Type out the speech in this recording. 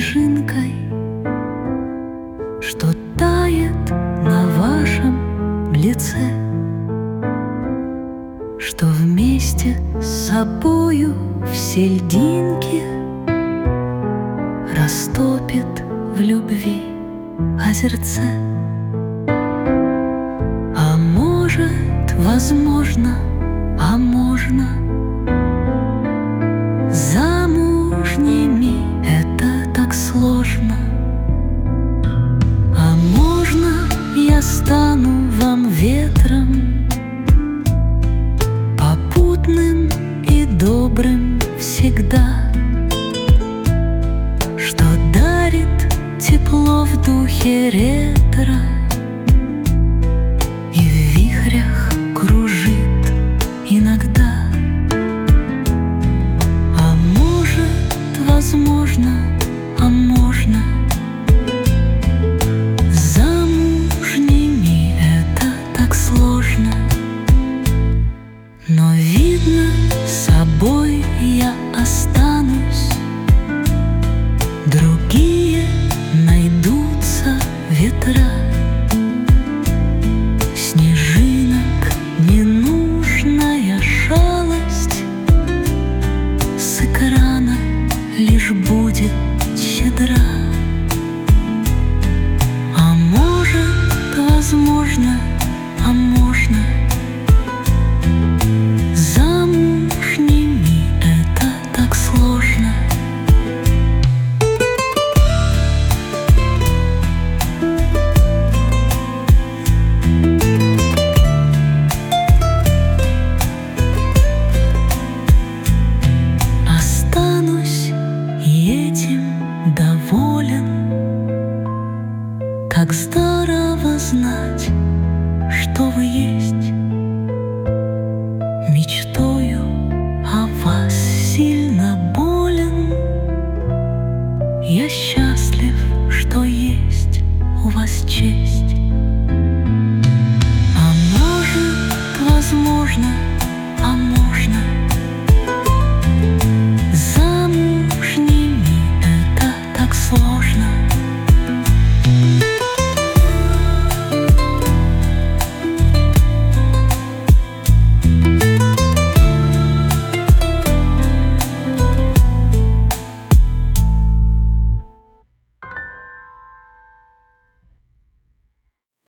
снежинкой, что тает на вашем лице, что вместе с собою все льдинки растопит в любви озерце. А может, возможно, а можно, замужними это так сложно. А можно, я стану вам ветром, попутным и добрым всегда, что дарит тепло в духе ретро и в вихрях кружит иногда. А может, возможно, а можно, замужними это так сложно. Но видно, собой я останусь, другие найдутся ветра. Снежинок ненужная шалость с экрана лишь будет щедра. А может, возможно, а можно, замужними это так сложно. Останусь и этим доволен. Как здорово знать, что вы есть. Мечтою о вас сильно болен. Я счастлив